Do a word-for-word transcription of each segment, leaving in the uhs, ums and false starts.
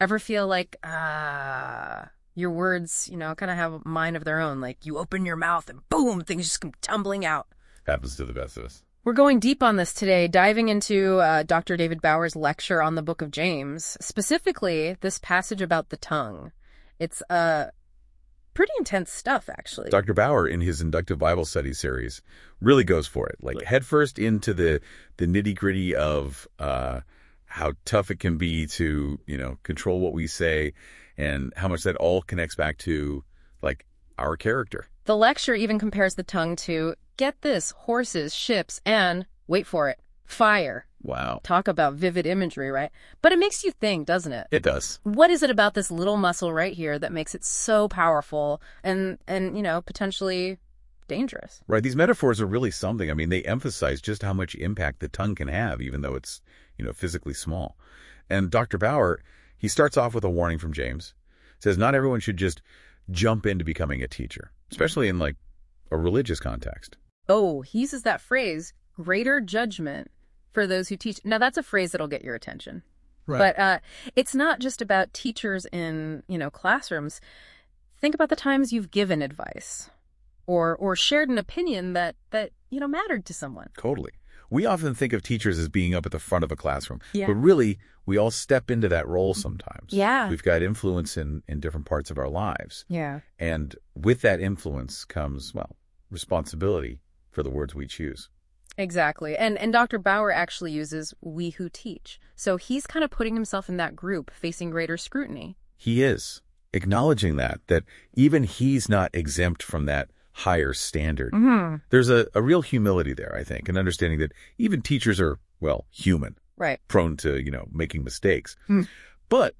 Ever feel like, ah, uh, your words, you know, kind of have a mind of their own? Like you open your mouth and boom, things just come tumbling out. Happens to the best of us. We're going deep on this today, diving into uh, Doctor David Bauer's lecture on the Book of James, specifically this passage about the tongue. It's uh, pretty intense stuff, actually. Doctor Bauer, in his Inductive Bible Study series, really goes for it. Like headfirst into the, the nitty-gritty of uh, how tough it can be to, you know, control what we say and how much that all connects back to, like, our character. The lecture even compares the tongue to, get this, horses, ships, and, wait for it, fire. Wow. Talk about vivid imagery, right? But it makes you think, doesn't it? It does. What is it about this little muscle right here that makes it so powerful and, and you know, potentially dangerous? Right. These metaphors are really something. I mean, they emphasize just how much impact the tongue can have, even though it's, you know, physically small. And Doctor Bauer, he starts off with a warning from James. Says not everyone should just jump into becoming a teacher, especially in, like, a religious context. Oh, he uses that phrase, greater judgment for those who teach. Now, that's a phrase that'll get your attention. Right. But uh, it's not just about teachers in, you know, classrooms. Think about the times you've given advice or or shared an opinion that, that you know, mattered to someone. Totally. We often think of teachers as being up at the front of a classroom. Yeah. But really, we all step into that role sometimes. Yeah. We've got influence in, in different parts of our lives. Yeah. And with that influence comes, well, responsibility for the words we choose. Exactly. And and Doctor Bauer actually uses we who teach. So he's kind of putting himself in that group facing greater scrutiny. He is. Acknowledging that, that even he's not exempt from that higher standard. Mm-hmm. There's a, a real humility there, I think, and understanding that even teachers are, well, human. Right. Prone to, you know, making mistakes. Mm. But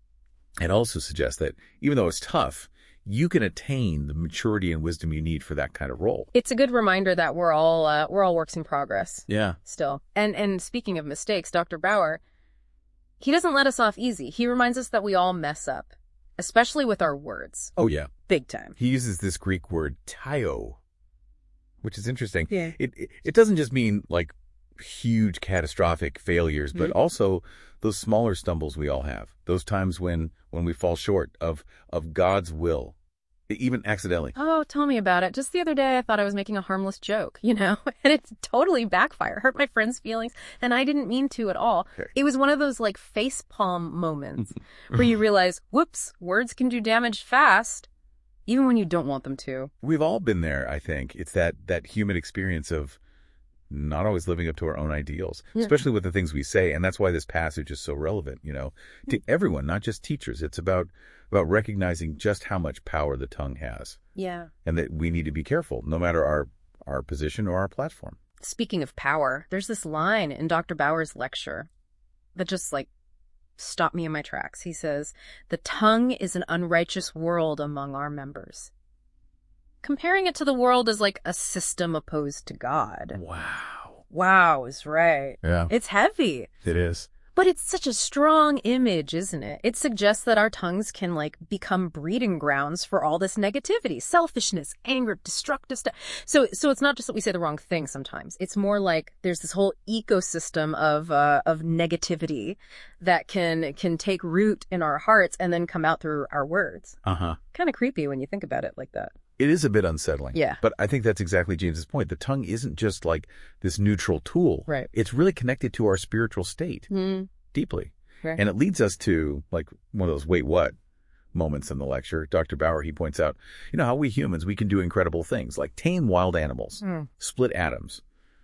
it also suggests that even though it's tough, you can attain the maturity and wisdom you need for that kind of role. It's a good reminder that we're all uh, we're all works in progress. Yeah. Still. And and speaking of mistakes, Doctor Bauer, he doesn't let us off easy. He reminds us that we all mess up, especially with our words. Oh, yeah. Big time. He uses this Greek word, tio, which is interesting. Yeah. It, it, it doesn't just mean, like, huge catastrophic failures, but Mm-hmm. also those smaller stumbles we all have, those times when, when we fall short of, of God's will, even accidentally. Oh, tell me about it. Just the other day, I thought I was making a harmless joke, you know, and it totally backfired, hurt my friend's feelings, and I didn't mean to at all. Okay. It was one of those, like, facepalm moments where you realize, whoops, words can do damage fast, even when you don't want them to. We've all been there, I think. It's that, that human experience of not always living up to our own ideals, Yeah. especially with the things we say. And that's why this passage is so relevant, you know, to everyone, not just teachers. It's about, about recognizing just how much power the tongue has Yeah. and that we need to be careful no matter our, our position or our platform. Speaking of power, there's this line in Doctor Bauer's lecture that just, like, stopped me in my tracks. He says, the tongue is an unrighteous world among our members. Comparing it to the world as, like, a system opposed to God. Wow. Wow is right. Yeah, It's heavy. it is. But it's such a strong image, isn't it? It suggests that our tongues can, like, become breeding grounds for all this negativity, selfishness, anger, destructive stuff. So, so it's not just that we say the wrong thing sometimes. It's more like there's this whole ecosystem of, uh, of negativity that can, can take root in our hearts and then come out through our words. Uh-huh. Kind of creepy when you think about it like that. It is a bit unsettling. Yeah. But I think that's exactly James's point. The tongue isn't just like this neutral tool. Right. It's really connected to our spiritual state Mm. deeply. Right. And it leads us to, like, one of those wait what moments in the lecture. Doctor Bauer, he points out, you know, how we humans, we can do incredible things like tame wild animals, Mm. split atoms.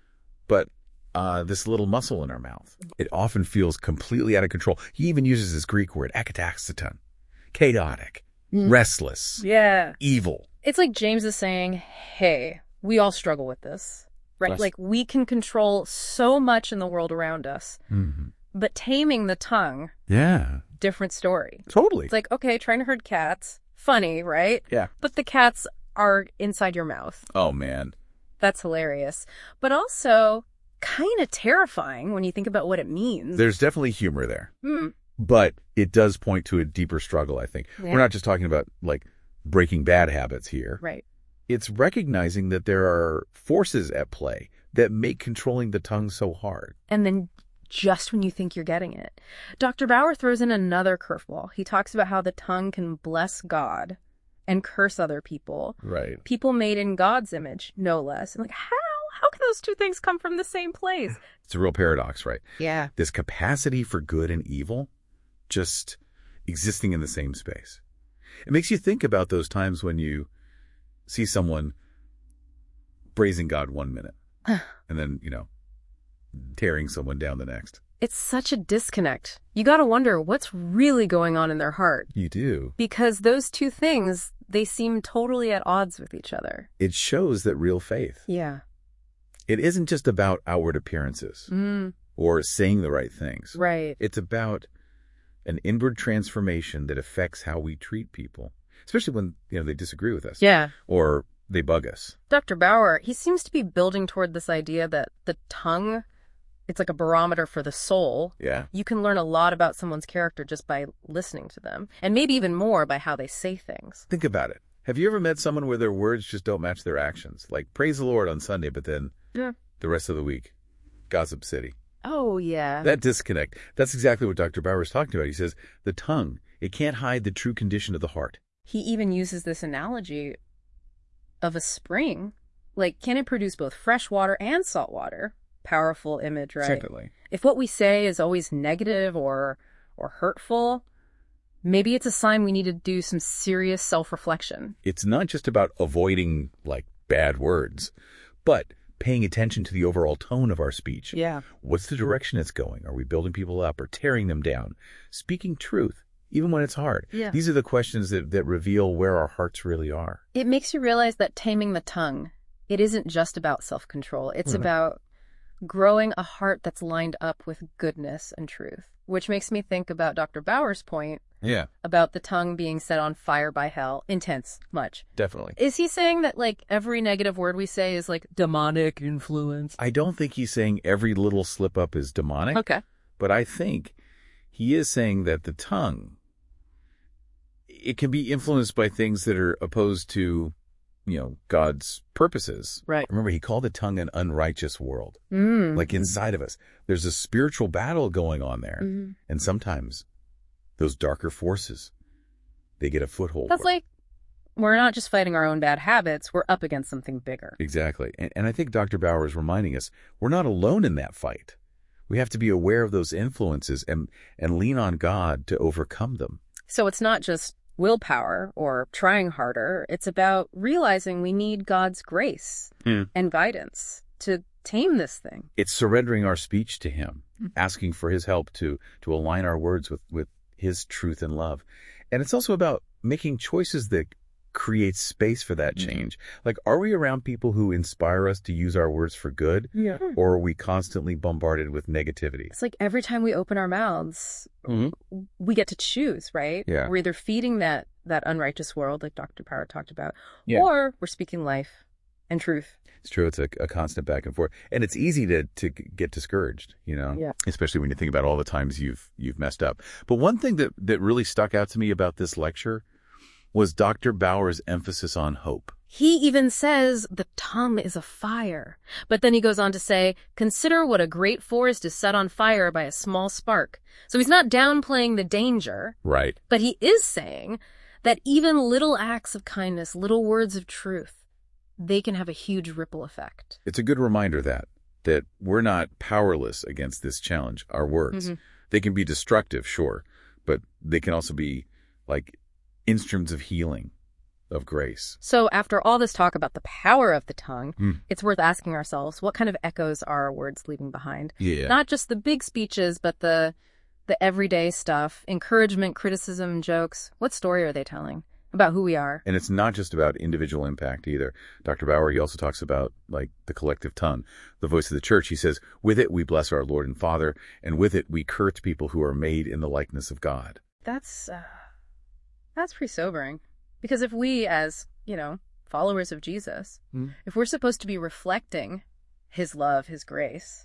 But uh, this little muscle in our mouth, it often feels completely out of control. He even uses this Greek word, akataxeton, chaotic, Mm. restless, Yeah. evil. It's like James is saying, hey, we all struggle with this, right? Yes. Like, we can control so much in the world around us, Mm-hmm. but taming the tongue, Yeah, different story. totally. It's like, okay, trying to herd cats, funny, right? Yeah. But the cats are inside your mouth. Oh, man. That's hilarious. But also kind of terrifying when you think about what it means. There's definitely humor there. Mm. But it does point to a deeper struggle, I think. Yeah. We're not just talking about, like, breaking bad habits here. Right. It's recognizing that there are forces at play that make controlling the tongue so hard. And then just when you think you're getting it. Doctor Bauer throws in another curveball. He talks about how the tongue can bless God and curse other people. Right. People made in God's image, no less. And like, how? How can those two things come from the same place? It's a real paradox, right? Yeah. This capacity for good and evil just existing in the same space. It makes you think about those times when you see someone praising God one minute and then, you know, tearing someone down the next. It's such a disconnect. You got to wonder what's really going on in their heart. You do. Because those two things, they seem totally at odds with each other. It shows that real faith. Yeah. It isn't just about outward appearances Mm. or saying the right things. Right. It's about an inward transformation that affects how we treat people, especially when, you know, they disagree with us. Yeah. Or they bug us. Doctor Bauer, he seems to be building toward this idea that the tongue, it's like a barometer for the soul. Yeah. You can learn a lot about someone's character just by listening to them, and maybe even more by how they say things. Think about it. Have you ever met someone where their words just don't match their actions? Like, praise the Lord on Sunday, but then Yeah. the rest of the week, Gossip City. Oh, yeah. That disconnect, that's exactly what Doctor Bauer is talking about. He says, the tongue, it can't hide the true condition of the heart. He even uses this analogy of a spring. Like, can it produce both fresh water and salt water? Powerful image, right? Secondly. If what we say is always negative or or hurtful, maybe it's a sign we need to do some serious self-reflection. It's not just about avoiding, like, bad words, but paying attention to the overall tone of our speech. Yeah. What's the direction it's going? Are we building people up or tearing them down? Speaking truth, even when it's hard. Yeah. These are the questions that, that reveal where our hearts really are. It makes you realize that taming the tongue, it isn't just about self-control. It's Mhm. about growing a heart that's lined up with goodness and truth, which makes me think about Doctor Bauer's point Yeah, about the tongue being set on fire by hell. Intense, much. definitely. Is he saying that, like, every negative word we say is, like, demonic influence? I don't think he's saying every little slip up is demonic, Okay. but I think he is saying that the tongue, it can be influenced by things that are opposed to, you know, God's purposes. Right. Remember, he called the tongue an unrighteous world. Mm. Like inside of us, there's a spiritual battle going on there. Mhm. And sometimes those darker forces, they get a foothold. That's where- like, we're not just fighting our own bad habits, we're up against something bigger. Exactly. And, and I think Doctor Bauer is reminding us we're not alone in that fight. We have to be aware of those influences and, and lean on God to overcome them. So it's not just willpower or trying harder. It's about realizing we need God's grace Yeah. and guidance to tame this thing. It's surrendering our speech to him, Mhm. asking for his help to, to align our words with, with his truth and love. And it's also about making choices that create space for that change. Mm-hmm. Like, are we around people who inspire us to use our words for good? Yeah. Or are we constantly bombarded with negativity? It's like every time we open our mouths, Mm-hmm. we get to choose, right? Yeah. We're either feeding that, that unrighteous world, like Doctor Bauer talked about, Yeah. or we're speaking life and truth. It's true. It's a, a constant back and forth. And it's easy to, to get discouraged, you know, Yeah. especially when you think about all the times you've you've messed up. But one thing that, that really stuck out to me about this lecture was Doctor Bauer's emphasis on hope. He even says the tongue is a fire. But then he goes on to say, consider what a great forest is set on fire by a small spark. So he's not downplaying the danger, Right. but he is saying that even little acts of kindness, little words of truth, they can have a huge ripple effect. It's a good reminder that, that we're not powerless against this challenge, our words. Mhm. They can be destructive, sure, but they can also be like instruments of healing, of grace. So after all this talk about the power of the tongue, Mm. it's worth asking ourselves, what kind of echoes are our words leaving behind? Yeah. Not just the big speeches, but the the everyday stuff, encouragement, criticism, jokes. What story are they telling about who we are? And it's not just about individual impact either. Doctor Bauer, he also talks about like the collective tongue, the voice of the church. He says, with it we bless our Lord and Father, and with it we curse people who are made in the likeness of God. That's uh, that's pretty sobering. Because if we, as, you know, followers of Jesus, Mm. if we're supposed to be reflecting his love, his grace,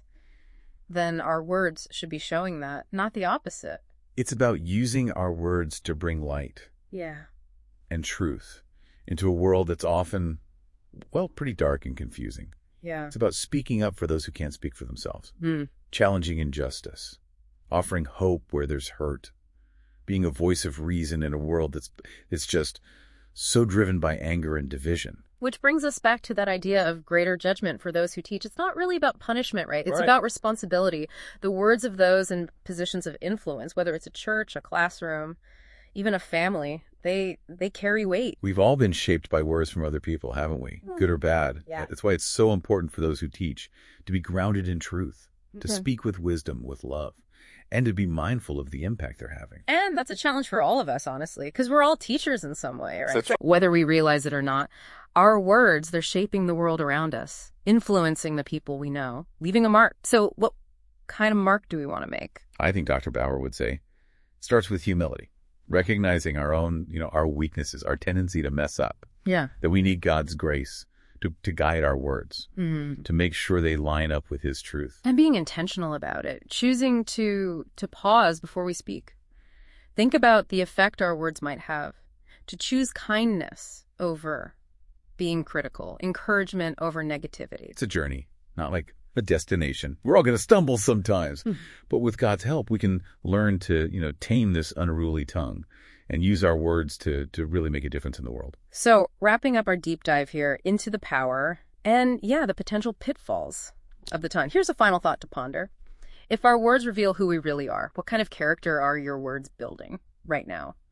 then our words should be showing that, not the opposite. It's about using our words to bring light Yeah. and truth into a world that's often, well, pretty dark and confusing. Yeah. It's about speaking up for those who can't speak for themselves. Hmm. challenging injustice, offering hope where there's hurt, being a voice of reason in a world that's, that's just so driven by anger and division. Which brings us back to that idea of greater judgment for those who teach. It's not really about punishment, right? It's Right. about responsibility. The words of those in positions of influence, whether it's a church, a classroom, even a family, they they carry weight. We've all been shaped by words from other people, haven't we? Good or bad. Yeah. That's why it's so important for those who teach to be grounded in truth, to Mhm. speak with wisdom, with love, and to be mindful of the impact they're having. And that's a challenge for all of us, honestly, because we're all teachers in some way, right? That's right. Whether we realize it or not, our words, they're shaping the world around us, influencing the people we know, leaving a mark. So what kind of mark do we want to make? I think Doctor Bauer would say, it starts with humility, recognizing our own, you know, our weaknesses, our tendency to mess up, Yeah. that we need God's grace to, to guide our words, Mm-hmm. to make sure they line up with his truth. And being intentional about it, choosing to to pause before we speak. Think about the effect our words might have. To choose kindness over being critical, encouragement over negativity. It's a journey, not like a destination. We're all going to stumble sometimes, Hmm. but with God's help, we can learn to, you know, tame this unruly tongue and use our words to, to really make a difference in the world. So, wrapping up our deep dive here into the power and, yeah, the potential pitfalls of the tongue. Here's a final thought to ponder. If our words reveal who we really are, what kind of character are your words building right now?